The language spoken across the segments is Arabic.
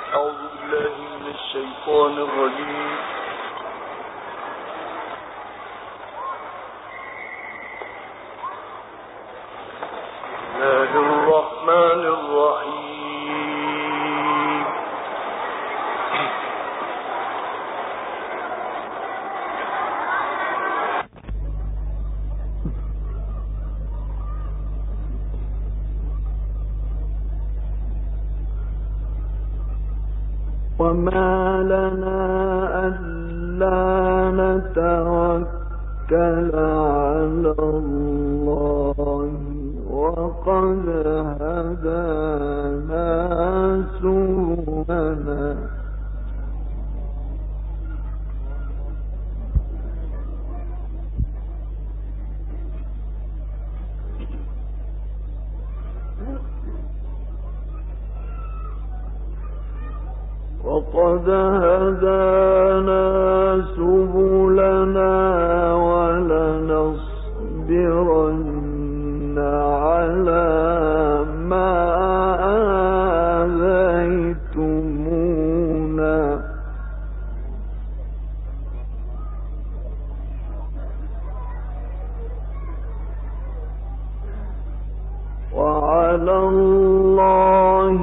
أعوذ بالله من الشيطان الرجيم. بسم الله الرحمن الرحيم. وما لنا ألا نتوكل على الله وقد هدانا سبلنا ولنصبرن على ما آذيتمونا وعلى الله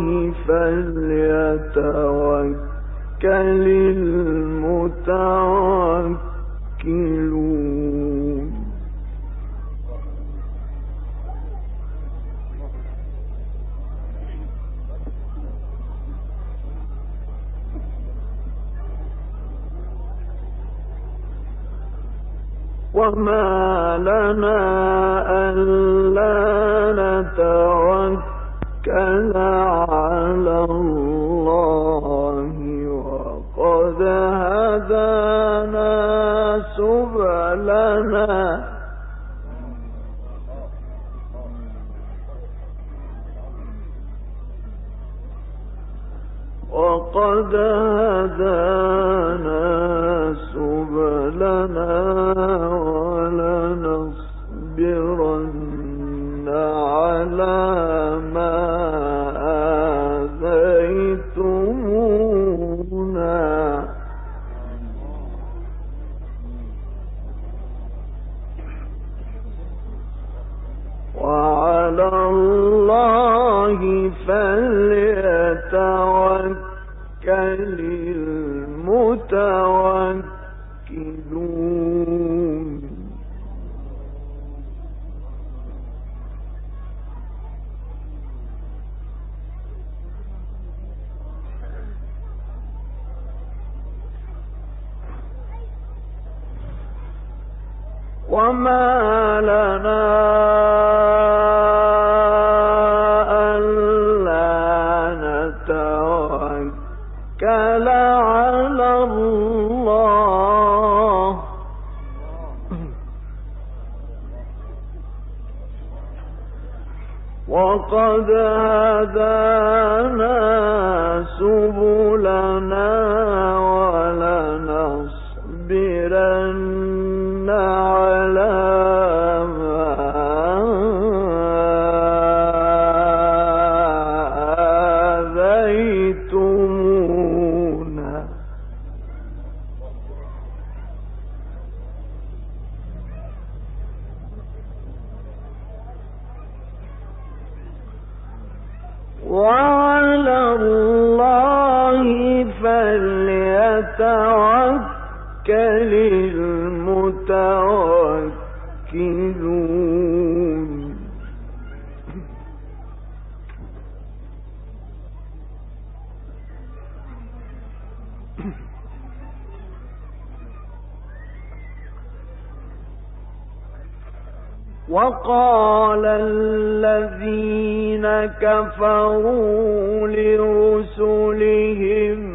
فليتوكل المتوكلون. وما لنا ألا نتوكل على الله وقد هدانا سبلنا ولنصبرن على ما آذيتمونا وعلى الله فليتوكل المتوكلون. وما لنا ألا نتوكل على الله وقد هدانا سبلنا ولنصبرن على ما آذيتمونا وعلى الله فليتوكل المتوكلون. وقال الذين كفروا لرسلهم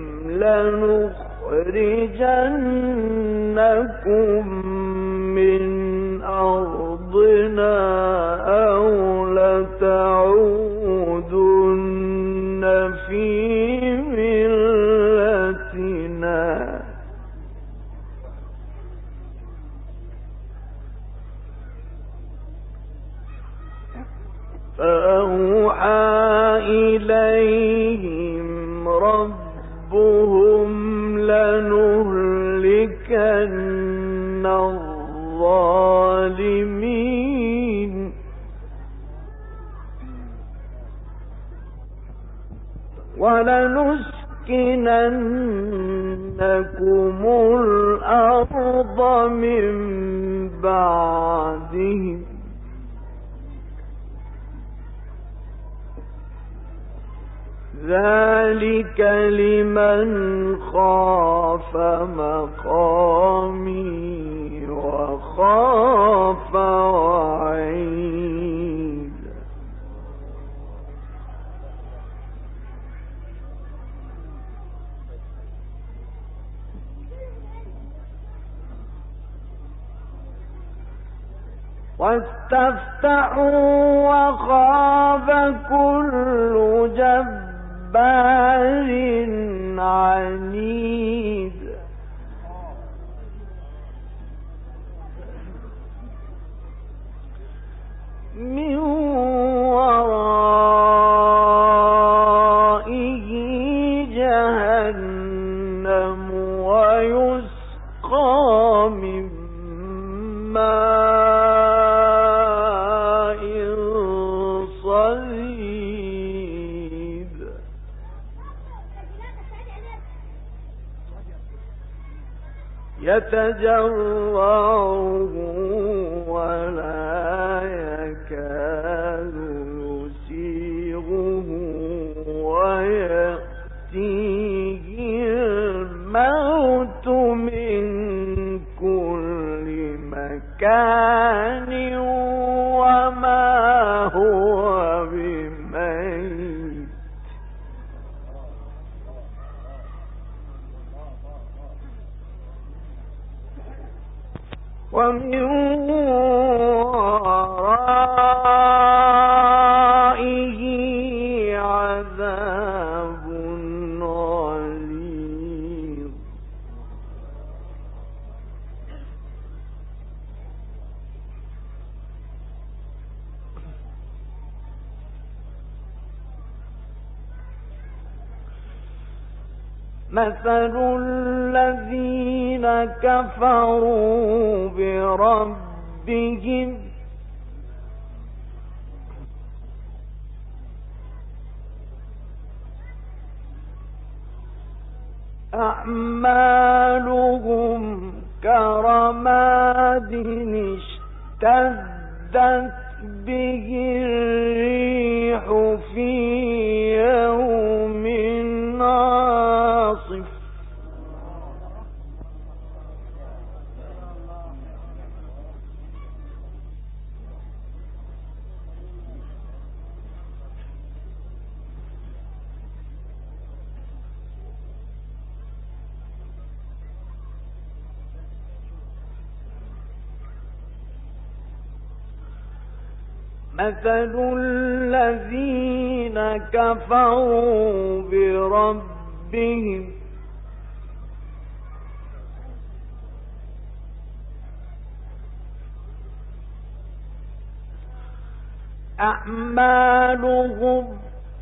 لنخرجنكم من أرضنا أو لتعودن في ملتنا فأوحى إليهم ربهم ربهم لنهلكن الظالمين ولنسكننكم الأرض من بعدهم ذلك لمن خاف مقامي وخاف وعيد واستفتحوا وخاب كل جبار عنيد من ورائه جهنم ويسقى من ماء صديد يتجرعه ولا يكاد يسيغه ويأتيه الموت من كل مكان وما هو بميت ومن ورائه عذاب غليظ مثل الذين كفروا بربهم أعمالهم كرماد اشتدت به الريح في يوم عاصف مثل الذين كفروا بربهم أعمالهم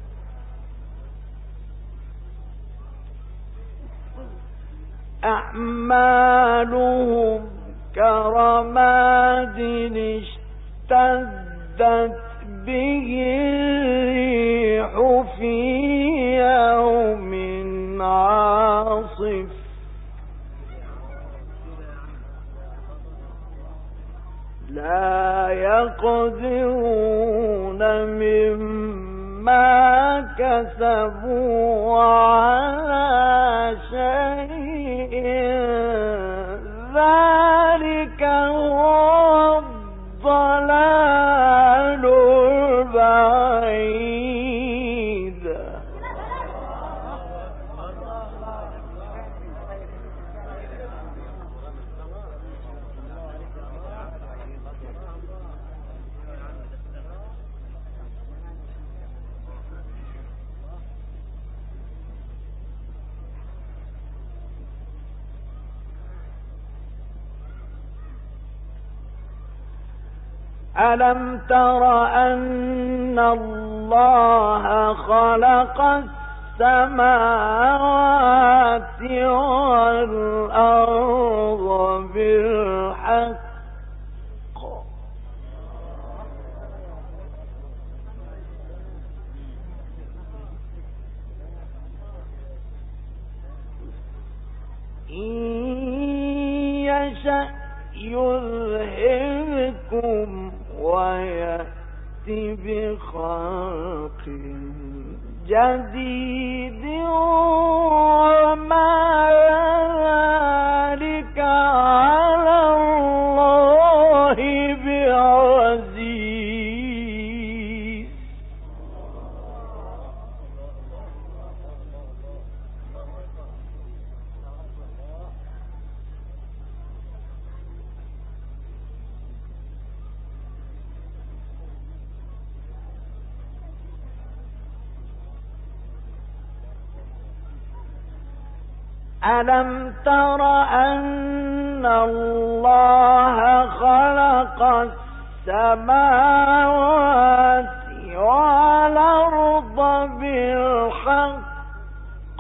كرماد اشتدت به الريح في يوم عاصف لا يقدرون مما كسبوا على شيء ذلك هو الضلال البعيد ألم تر أن الله خلق السماوات والأرض بالحق إن يشأ يذهبكم ويأتي بخلق جديد وما ذلك على الله بعزيز. ألم تر أن الله خلق السماوات والأرض بالحق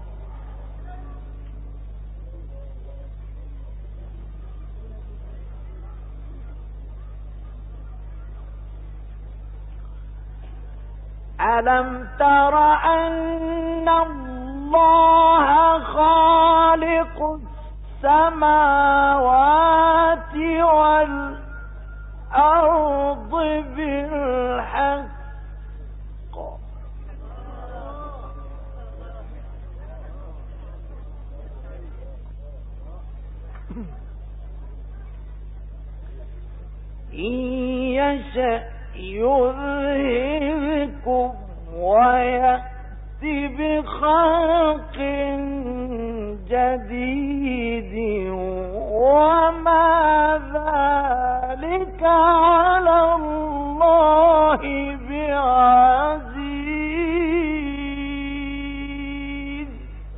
ألم تر أن الله خالق السماوات والأرض بالحق إن يشأ يذهبكم ويأتي بخلق جديد وما ذلك على الله بعزيز.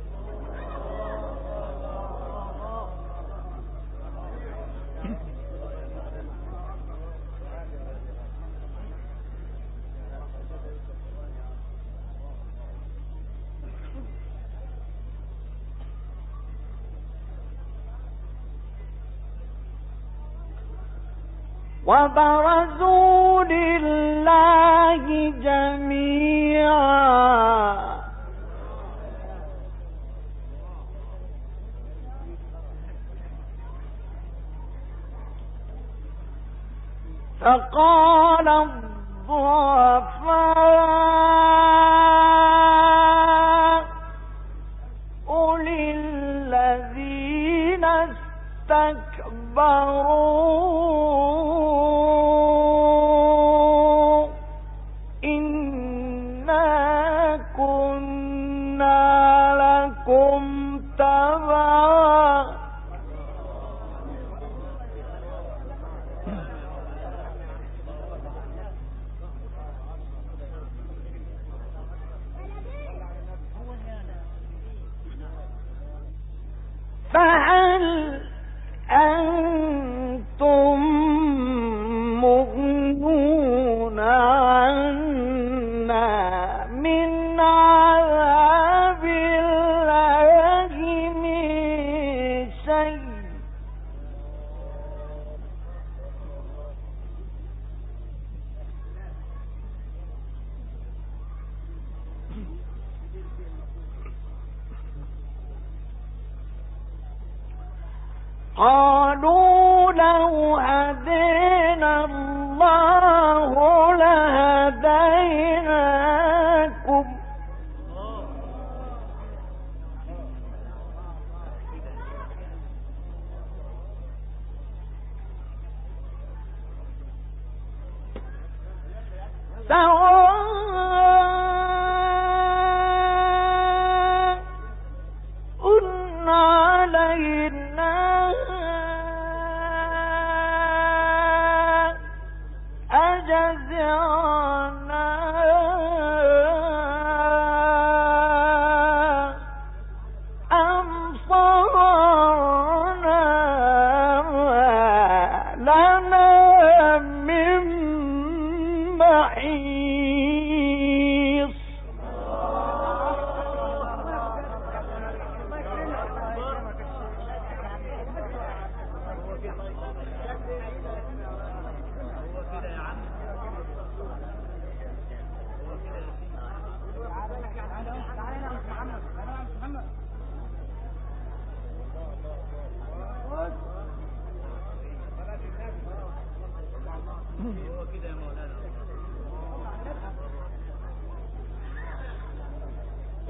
وبرزوا لله جميعا فقال الضعفاء للذين استكبروا إنا كنا لكم تبعا فهل أنتم مغنون عنا من عذاب الله من شيء قالوا لو هدينا الله لهديناكم سواء علينا أجزعنا أم صرنا لنا من محيص.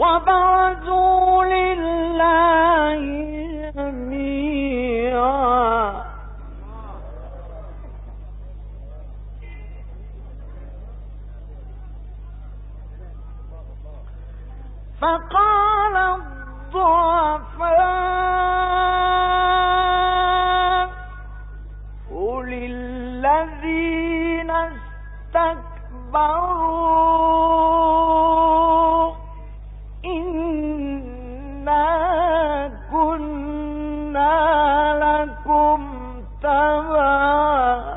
وبرزوا لله جميعا فقال الضعفاء للذين استكبروا إنا كنا لكم تبعا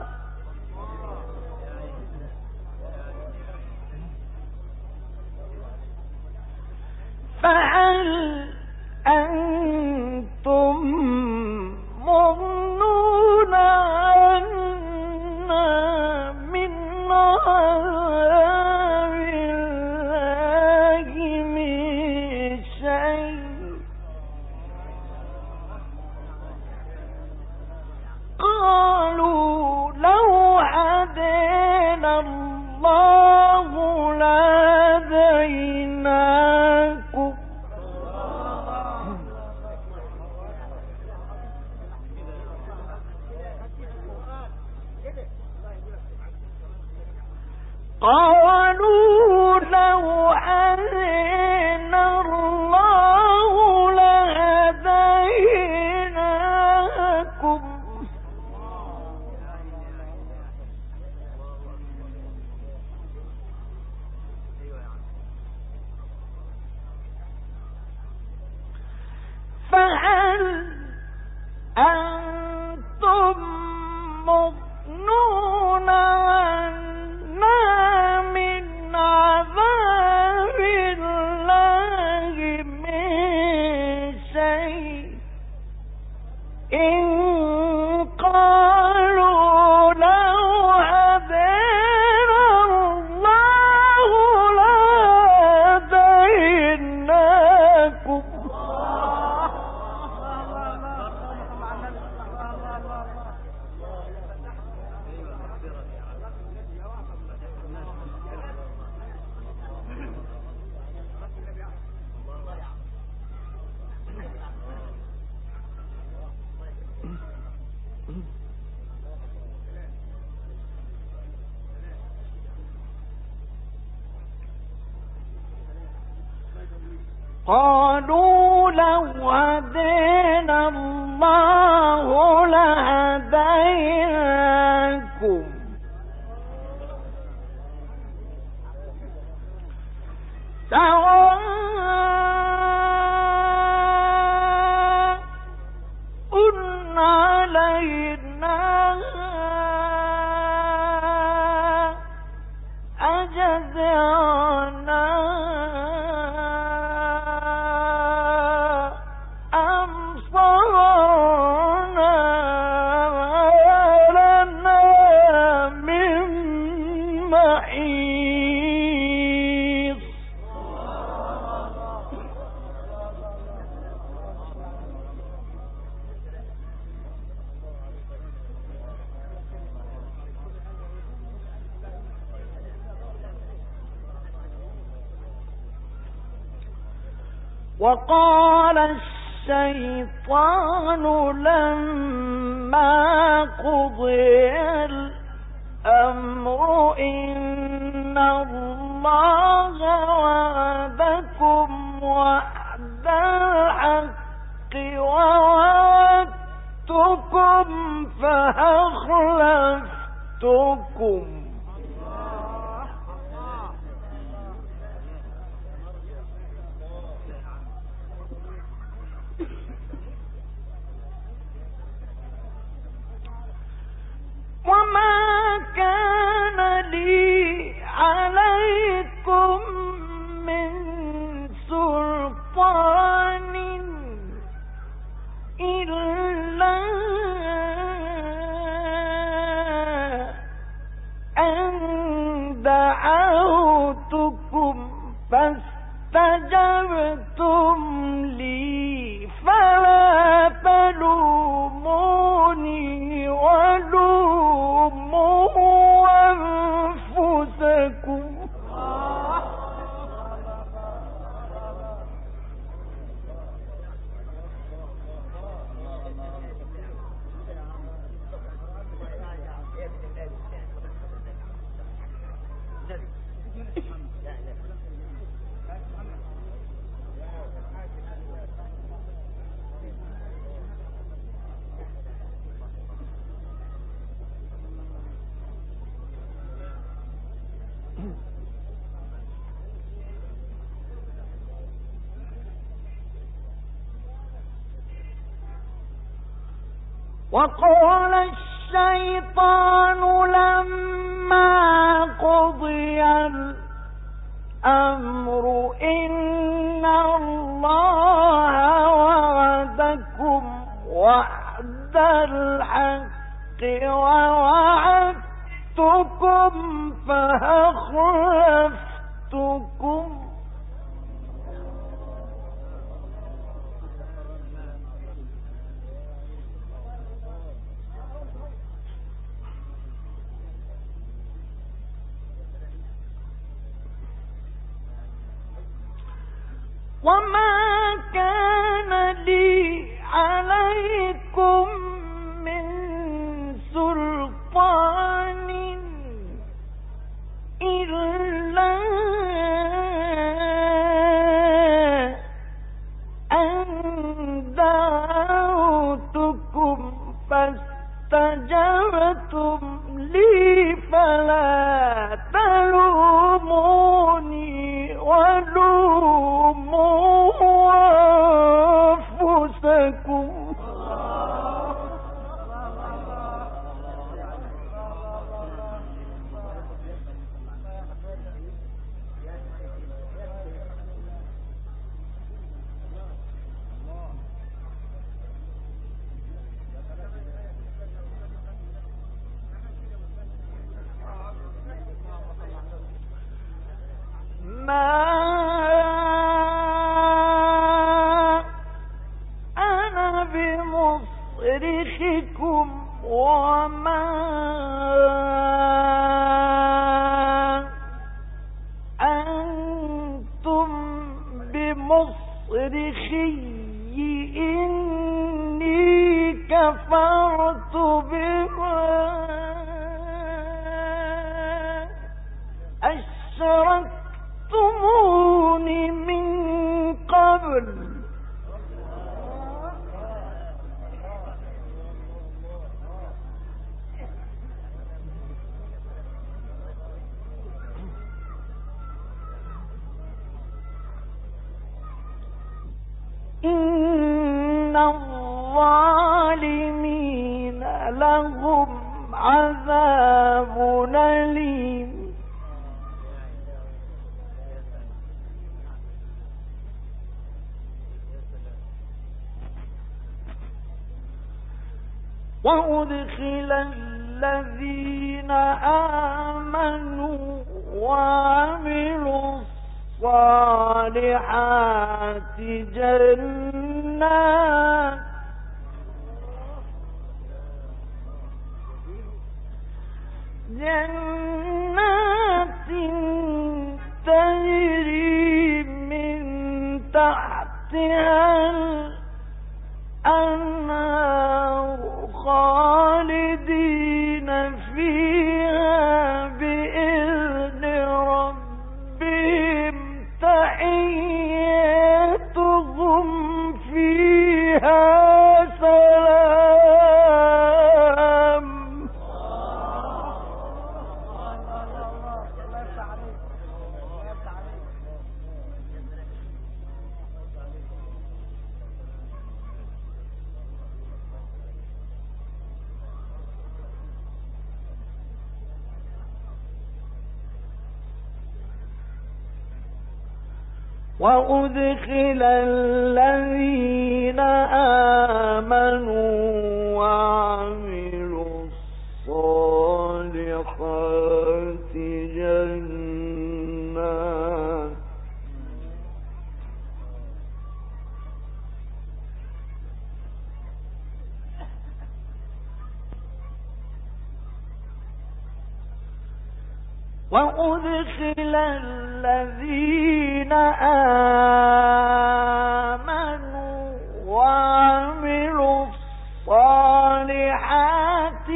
فهل أنتم مغنون عنا من عذاب الله من شيء قالوا لو هدانا الله لهديناكم قالوا لو هدانا الله لهديناكم فهل أنتم مغنون عنا من عذاب الله من شيء إن قالوا لو هدانا الله لهديناكم قالوا لو هدانا الله لهديناكم سواء علينا أجزعنا وقال الشيطان لما قضي الأمر إن الله وعدكم وعد الحق ووعدتكم فأخلفتكم وما كان لي عليكم من سلطان إلا أن دعوتكم فاستجبتم لي فلا تلوموني ولوموا أنفسكم وقال الشيطان لما قضي الأمر إن الله وعدكم وعد الحق ووعدتكم فأخلفتكم وما كان لي عليكم من سلطان إلا أن دعوتكم فاستجبتم لي فلا تلوموني ولوموا أنفسكم ما أنا بمصرخكم وما أنتم بمصرخي إني كفرت بما أشركتمون من قبل إن الظالمين لهم عذاب أليم وأدخل الذين آمنوا وعملوا الصالحات جنات تجري من تحتها الأنهار خالدين فيها بإذن ربهم تحيتهم فيها سلام وأدخل الذين آمنوا وعملوا الصالحات وأدخل الذين آمنوا وعملوا الصالحات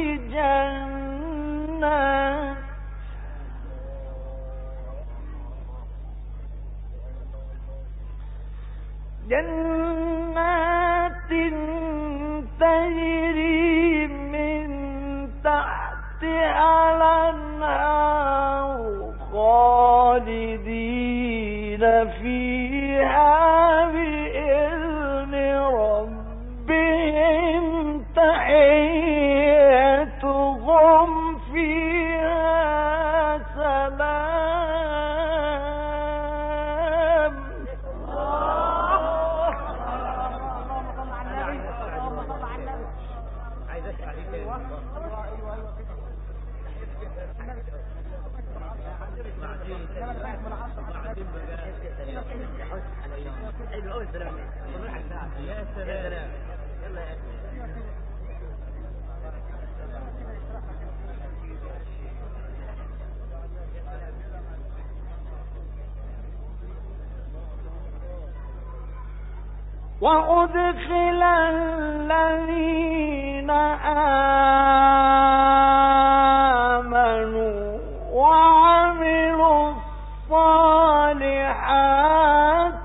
جنات تجري من تحتها الأنهار خالدين فيها بإذن ربهم تحيتهم وأدخل الذين آمنوا وعملوا الصالحات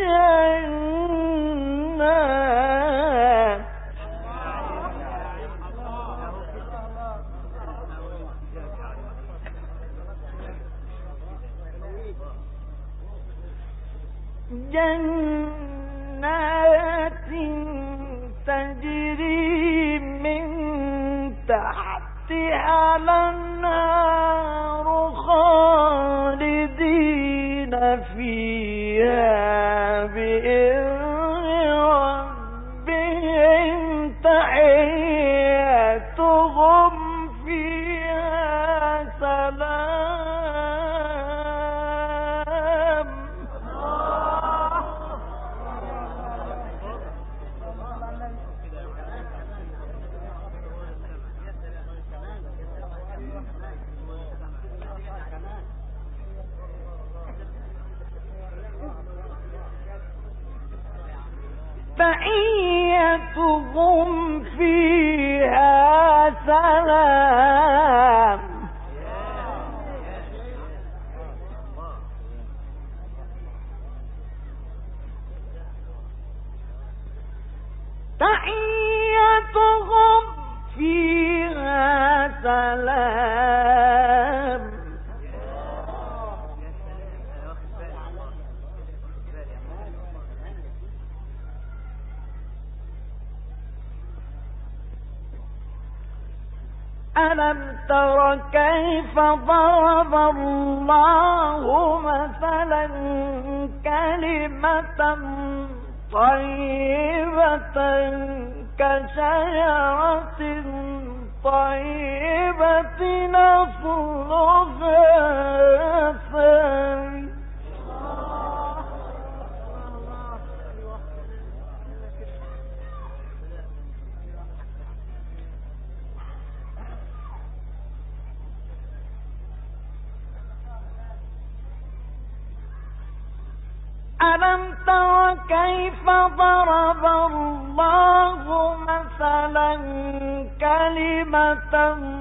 جنات تجري من تحتها الأنهار خالدين فيها بإذن ربهم تحيتهم فيها سلام. تحيتهم فيها سلام. تحيتهم فيها سلام. ألم تر كيف ضرب الله مثلا كلمة طيبة كشجرة طيبة أصلها ثابت. ألم تر كيف ضرب الله مثلا كلمة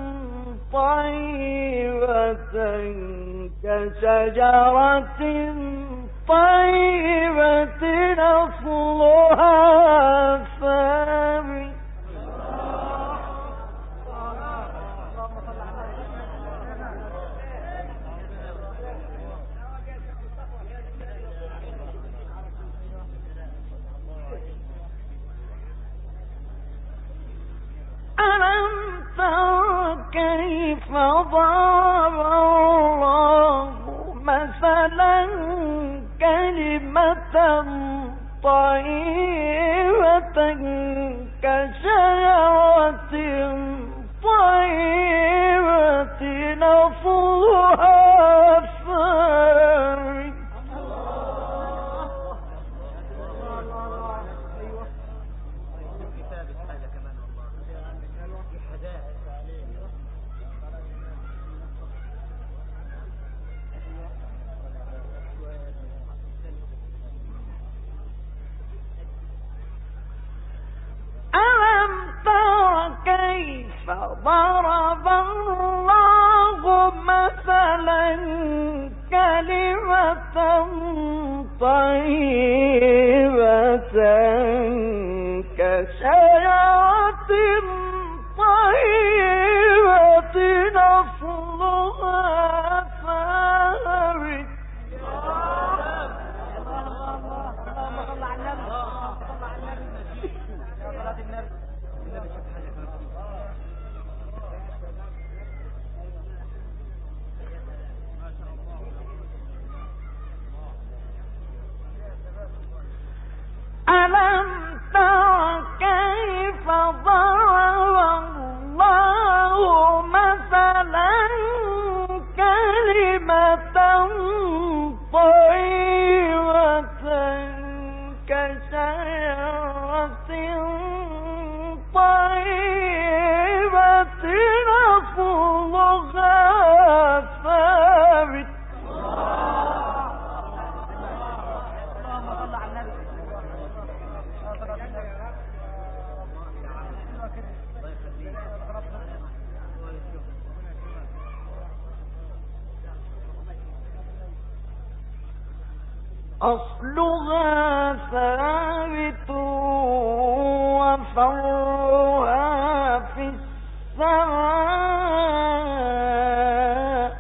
طيبة كشجرة طيبة أصلها ثابت. ألم تر كيف ضرب الله مثلا كلمة طيبة كشجرة طيبة أصلها ثابت. ألم تر كيف ضرب الله مثلا كلمة طيبة كشجرة طيبة أصلها ثابت. ألم كشجرة طيبة أصلها ثابت. أصلها ثابت وفرعها في السماء.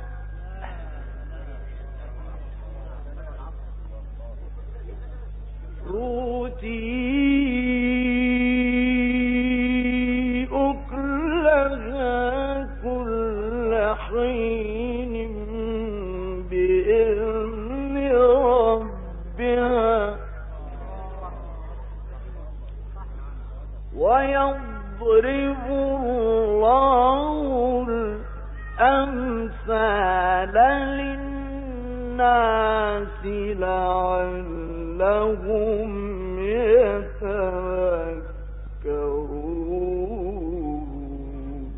تؤتي أكلها كل حين بإذن ربها ويضرب الله الأمثال للناس لعلهم يتذكرون.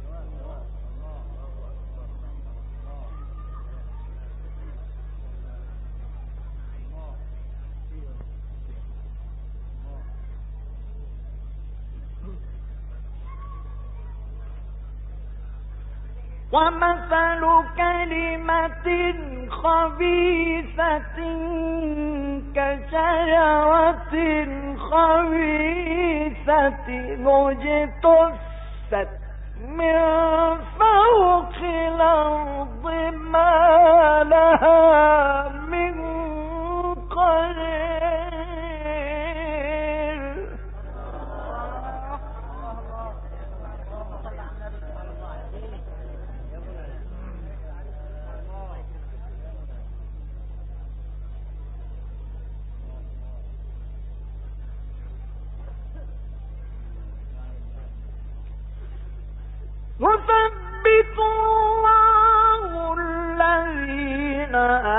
ومثل كلمة خبيثة كشجرة خبيثة اجتثت من فوق الأرض ما لها من قرير. يثبت الله الذين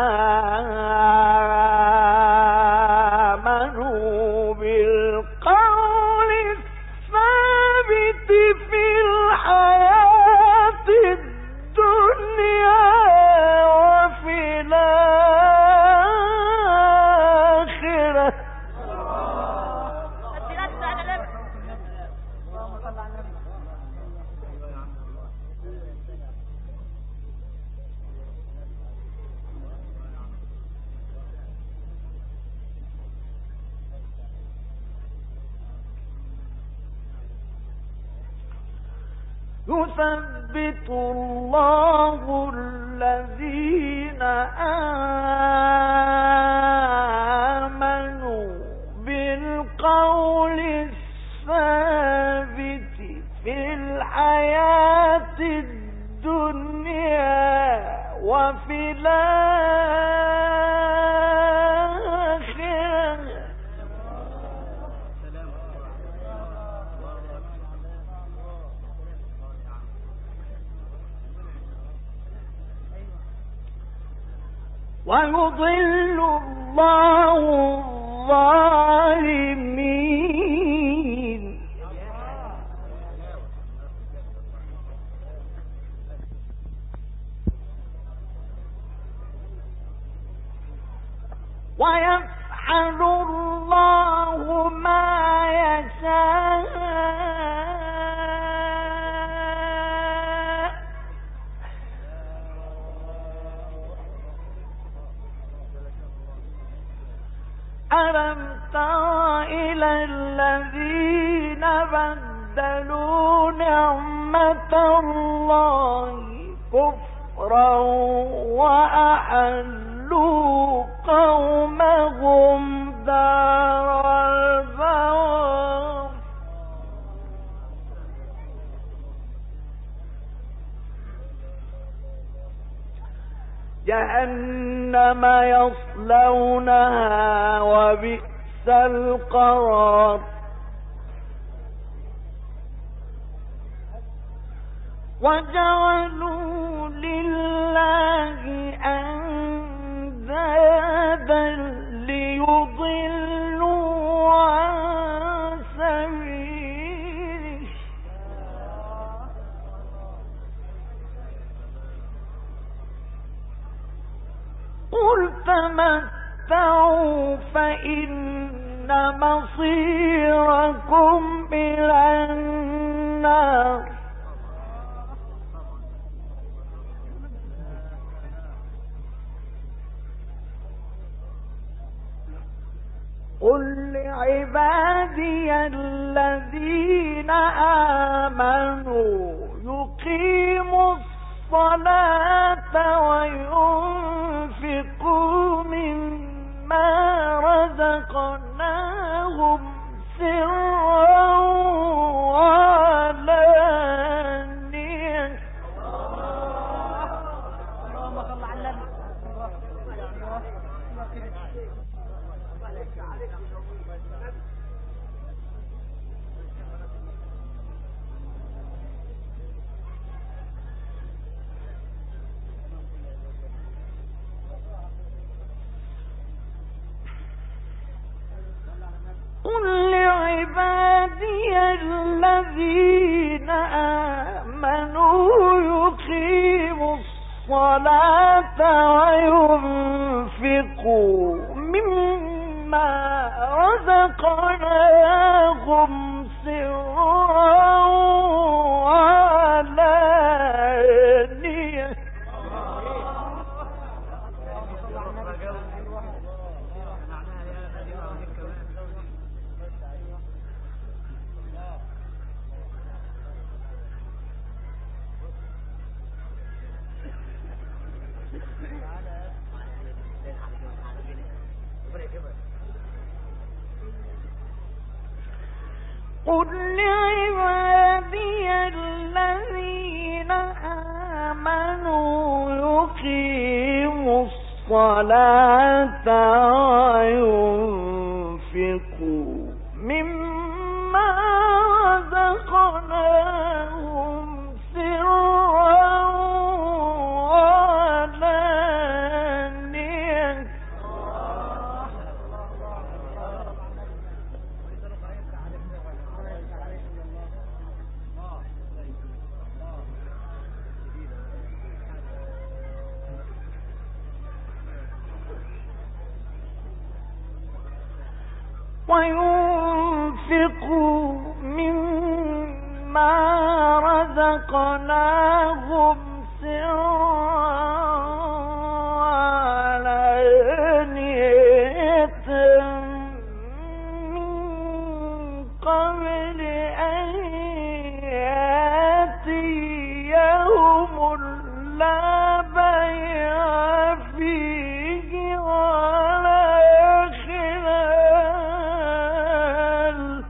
آمنوا بالقول الثابت في الحياة الدنيا وفي الآخرة. يثبت الله الذين آمنوا بالقول الثابت في الحياة الدنيا وفي الآخرة. ويضل الله الظالمين. ويفعل الله ما يشاء. ألم تر إلى الذين بدلوا نعمة الله كفرا وأحلوا قومهم دار البوار جهنم يصلونها وبئس القرار. وجعلوا لله أندادا ليضلوا مصيركم إلى النار. قل لعبادي الذين آمنوا يقيموا الصلاة وينفقوا مما رزقناهم سرا وعلانية. قل لعبادي الذين آمنوا يقيموا الصلاة وينفقوا مما رزقناهم سرا وعلانية. قل لعبادي الذين آمنوا يقيموا الصلاة وينفقوا مما رزقناهم سرا وعلانية. وينفقوا مما رزقناهم سرا وعلانية من قبل أن يأتي يوم لا بيع فيه ولا خلال.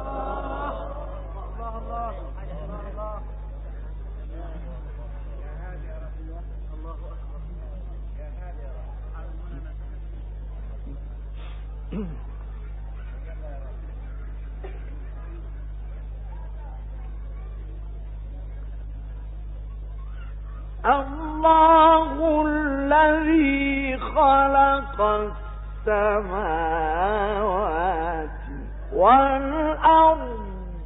الله الذي خلق السماوات والأرض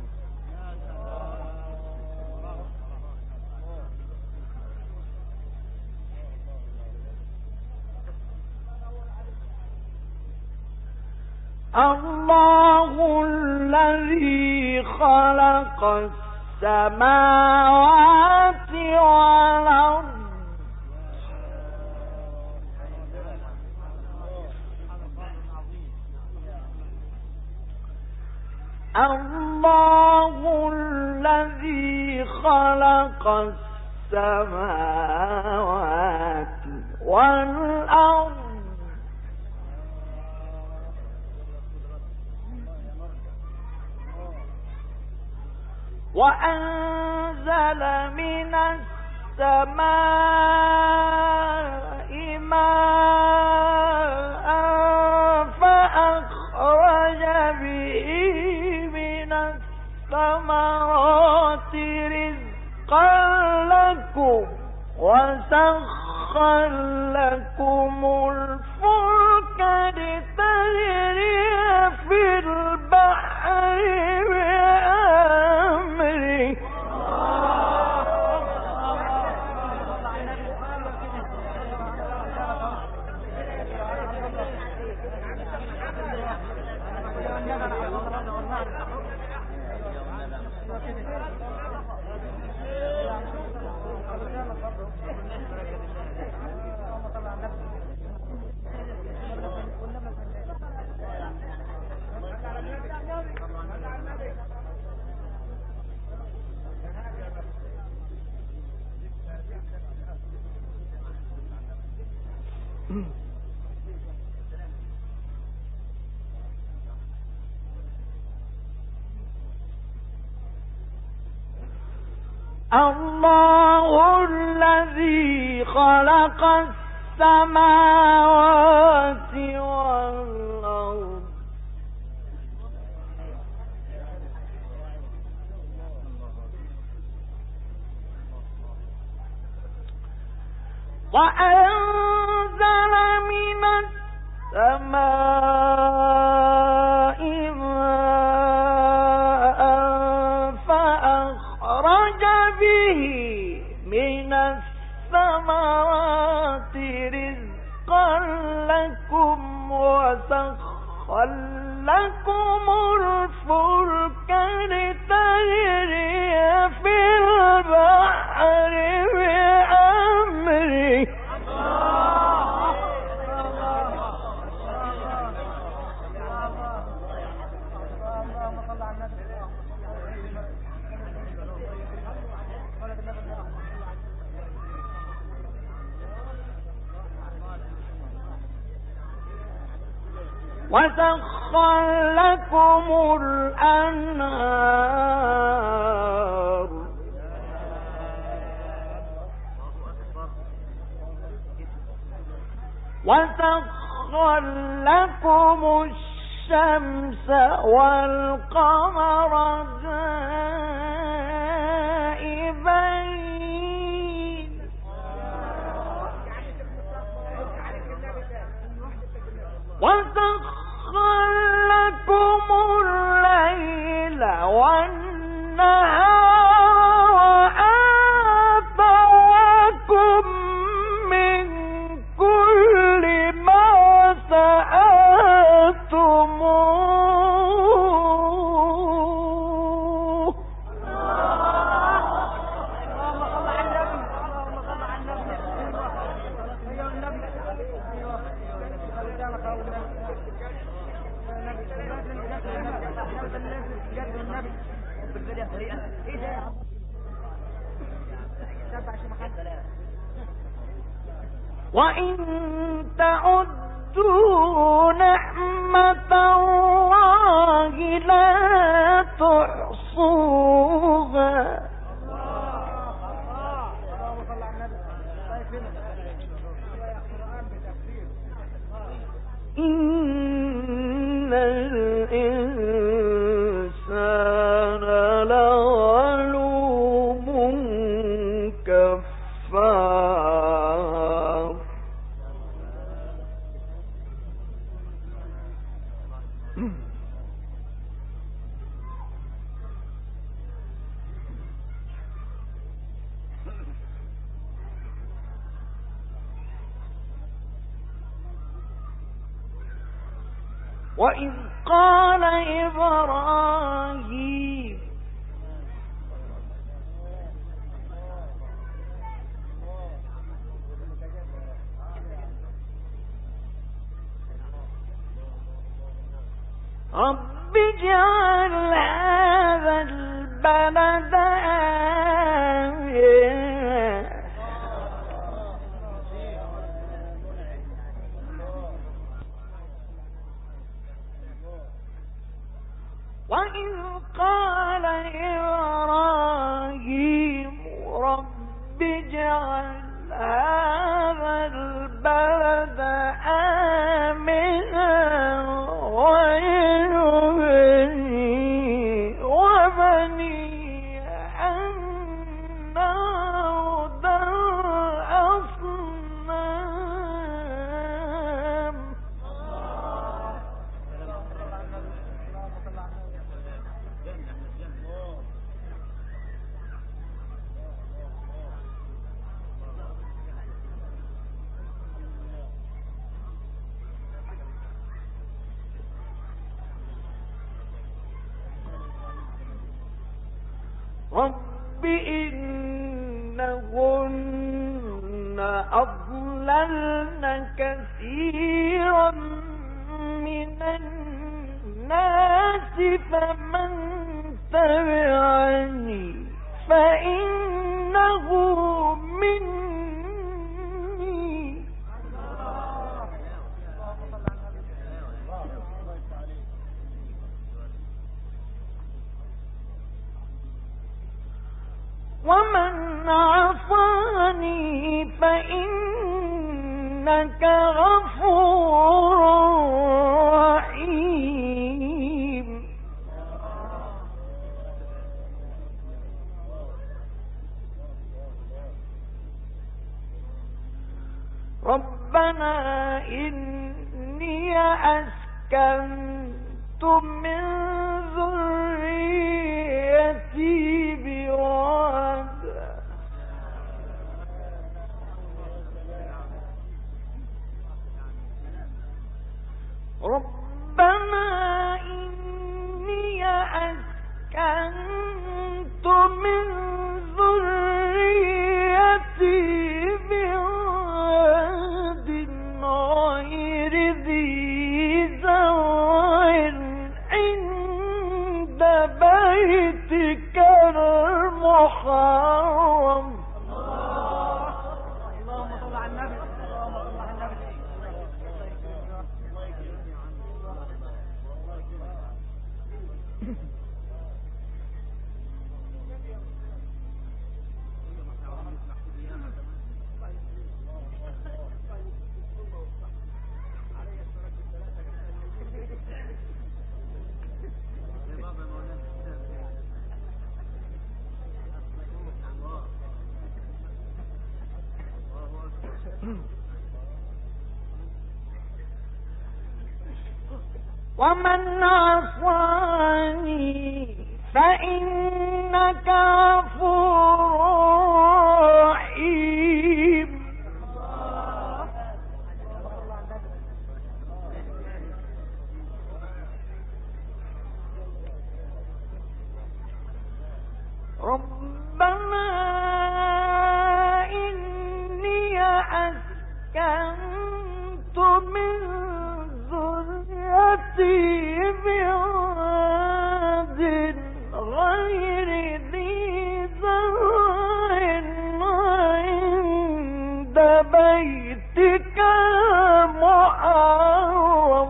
الله الذي خلق السماوات والأرض الله الذي خلق السماوات والأرض وأنزل من السماء ماء فأخرج به من الثمرات رزقا لكم وسخر لكم الفلك لتجري في البحر بأمره الله الذي خلق السماوات والأرض وأنزل من السماء ماء فأخرج به من الثمرات رزقا لكم وسخر لكم الفلك لتجري في البحر بأمره وسخر لكم الأنهار وسخر لكم الشمس والقمر دائبين وسخر لكم الليل والنهار وآتاكم من كل ما سألتموه وإن تعدوا نعمة الله لا تحصوها إن الإنسان لظلوم كفار وإذ قال إبراهيم رب اجعل هذا البلد آمنا وإذ قال إبراهيم رب اجعل هذا البلد آمنا واجنبني وبني أن نعبد الأصنام رب إنهن أضللن كثيرا من الناس فمن تبعني فإنه مني ومن عصاني فإنك غفور رحيم. ربنا إني أسكنت من ذريتي بواد ربنا إني أسكنت من ذريتي بواد غير ذي زرع عند بيتك المحرم. اللهم صل على النبي. ومن عصاني فإنك غفور رحيم. ربنا إني أسكنت من ذريتي بواد غير ذي زرع عند بيتك المحرم.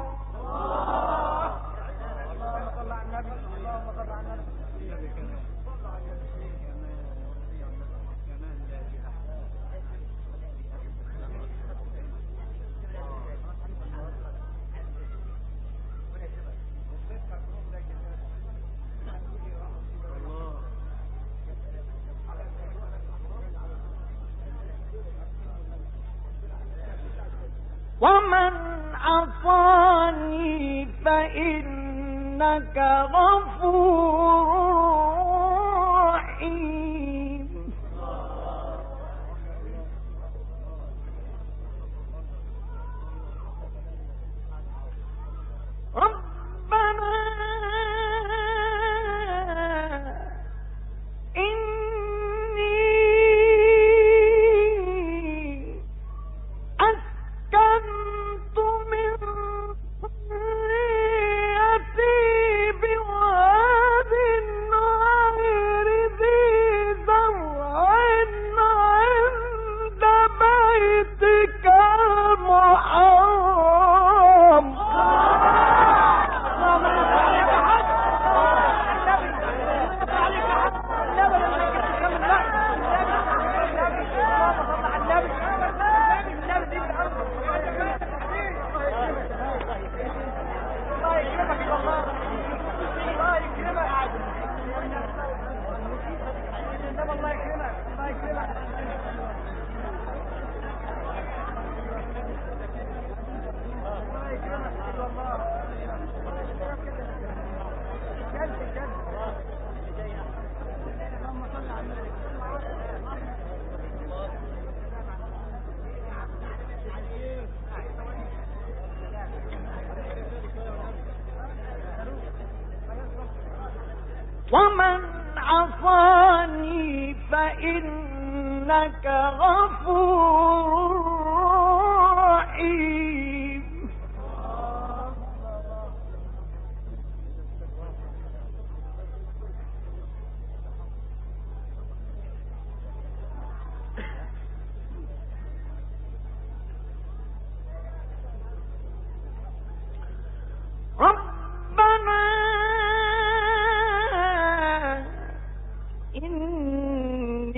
ومن عصاني فإنك غفور رحيم. ربنا أسكنت من ذريتي بواد غير ذي زرع عند بيتك المحرم. ومن عصاني فإنك غفور رحيم. ربنا إني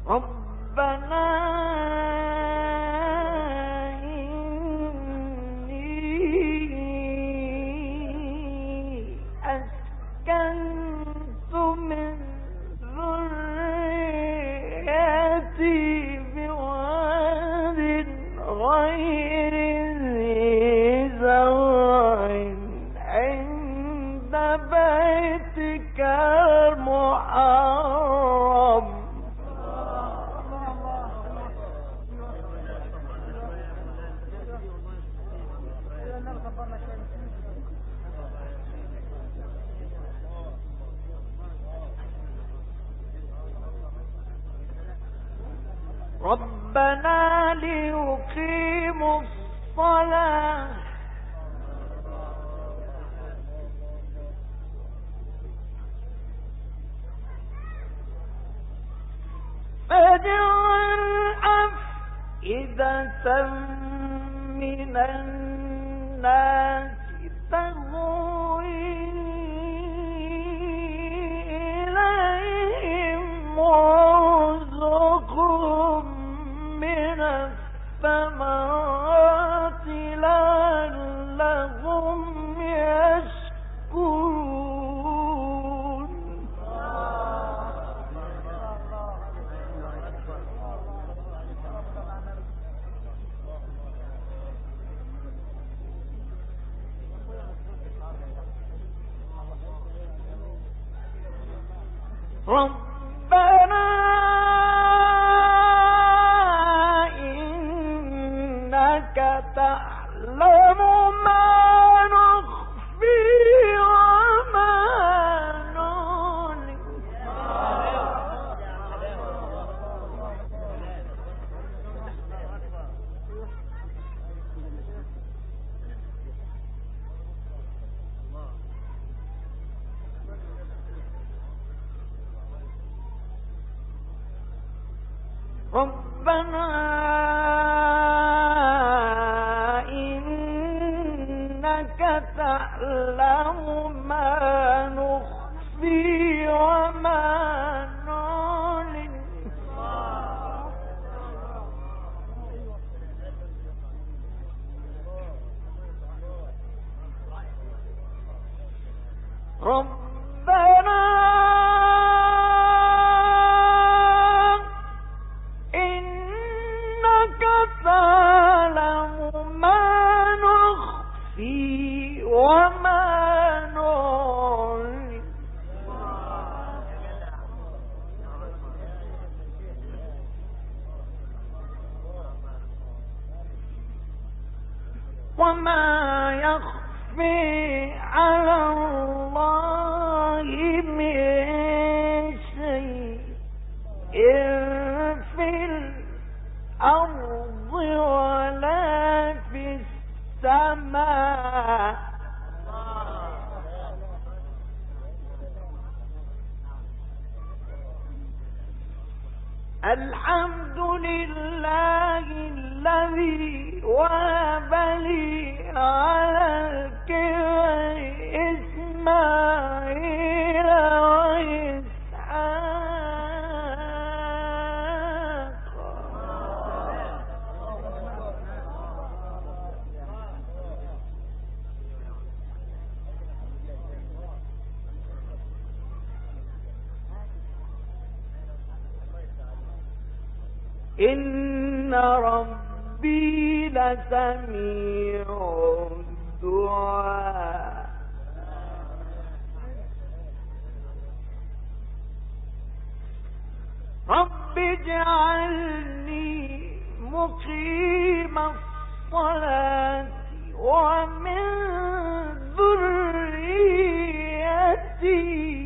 ربنا إني أسكنت من ذريتي بواد غير ذي زرع عند بيتك المحرم ربنا ليقيموا الصلاة فاجعل أفئدة من الناس تهوي إليهم وارزقهم من الثمرات لعلهم يشكرون ربنا إنك تعلم ما نخفي وما نعلن ربنا إنك تعلم ما نخفي وما نعلن ربنا إنك تعلم ما نخفي وما نعلن وما يخفي على الله من شيء في الأرض ولا في السماء الحمد لله الذي وهب لي على الكبر إسماعيل وإسحاق إن ربي لسميع الدعاء رب اجعلني مقيم الصلاة ومن ذريتي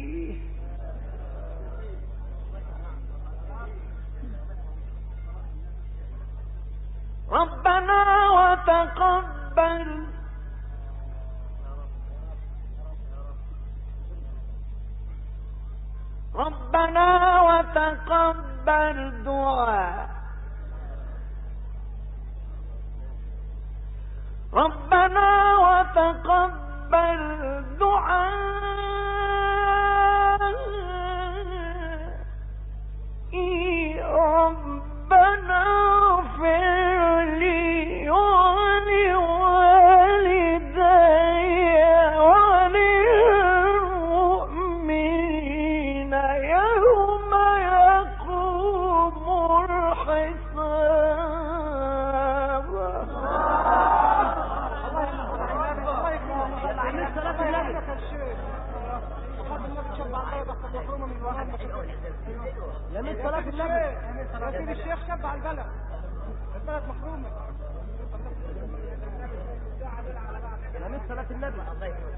ربنا وتقبل ربنا وتقبل دعاء ربنا وتقبل دعاء يمين صلاة النبي يمين الشيخ شب على البلد محرومة يمين صلاة النبي الله يكرمك.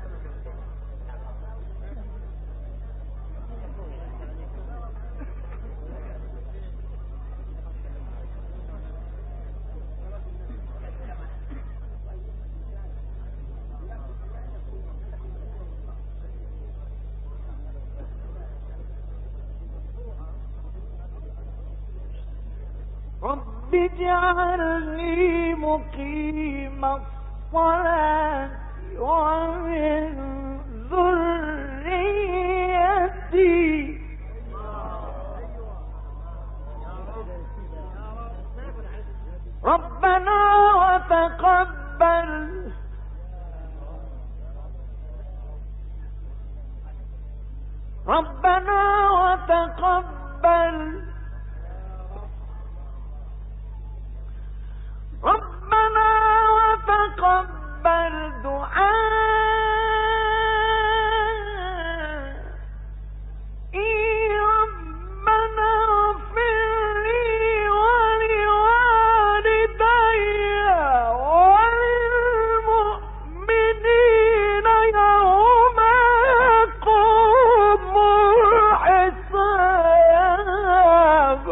رب اجعلني مقيم الصلاة ومن ذريتي ربنا وتقبل ربنا وتقبل ربنا وتقبل دعائي ربنا اغفر لي ولوالدي وللمؤمنين يوم يقوم الحساب.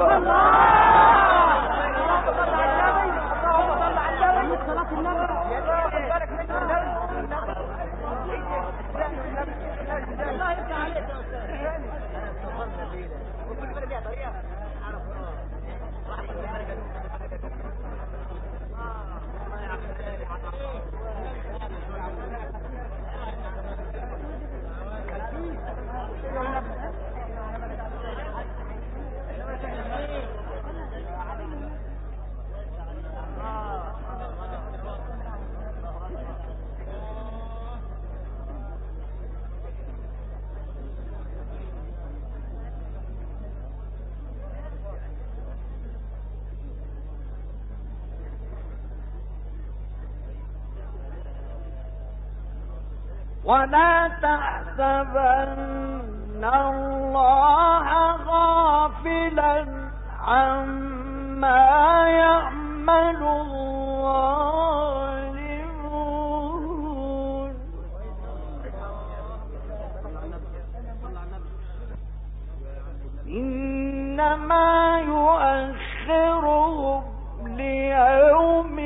ولا تحسبن الله غافلا عما يعمل الظالمون إنما يؤخرهم ليوم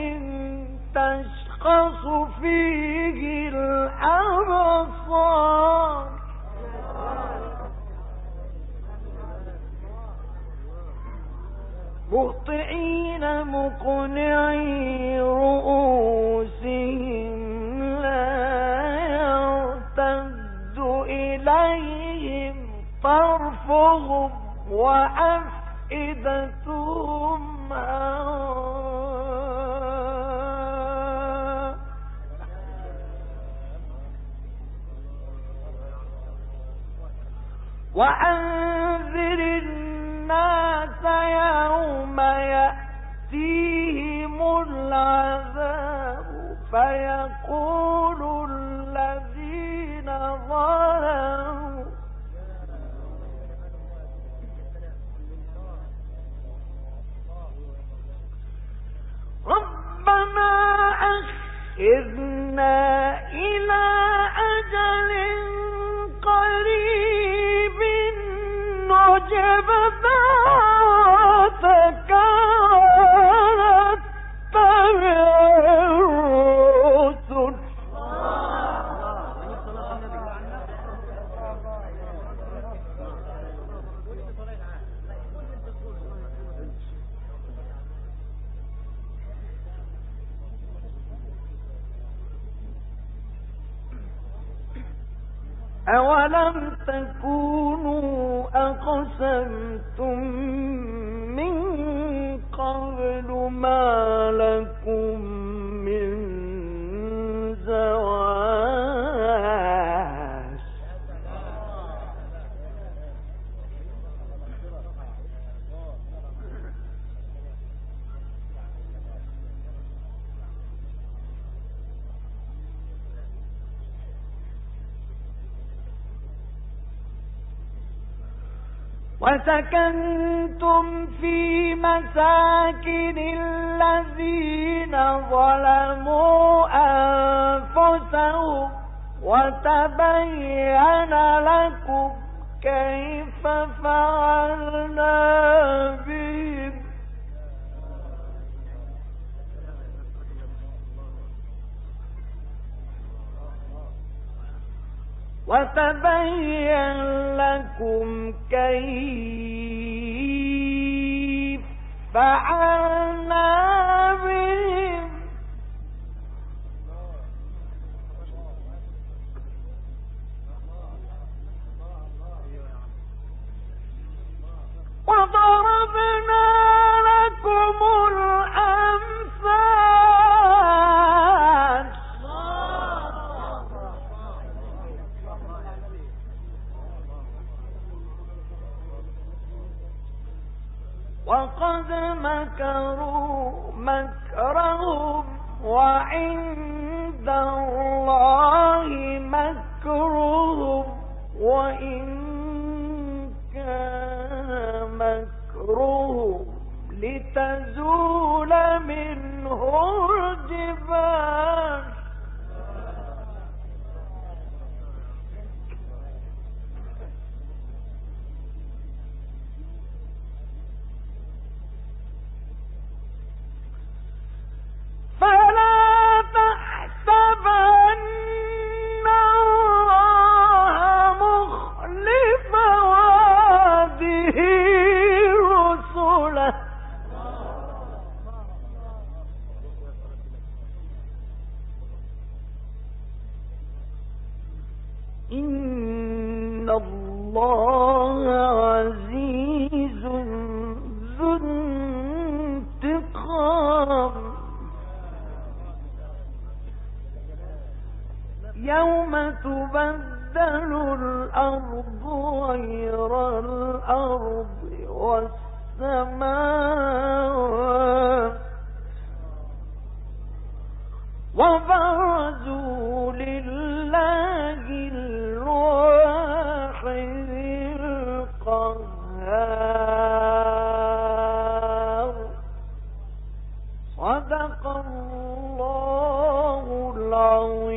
تشخص فيه الأبصار مهطعين مقنعي رؤوسهم لا يرتد إليهم طرفهم وأفئدتهم وأنذر الناس يوم يأتيهم العذاب فيقول الذين ظلموا ربنا أخرنا إلى أجل قريب نجب دعوتك ونتبع الرسل أولم تكونوا أقسمتم من قبل ما لكم من زواج وسكنتم في مساكن الذين ظلموا أنفسهم وتبين لكم كيف فعلنا بهم كيف فعلنا بهم وضربنا لكم الأمثال وقد مكروا مكرهم وعند الله مكرهم وإن كان مكرهم لتزول منه الجبال فلا تحسبن الله مخلف وعده رسله إن الله عزيز ذو انتقام يوم تبدل الأرض غير الأرض والسماوات وبرزوا لله الواحد القهار صدق الله العظيم.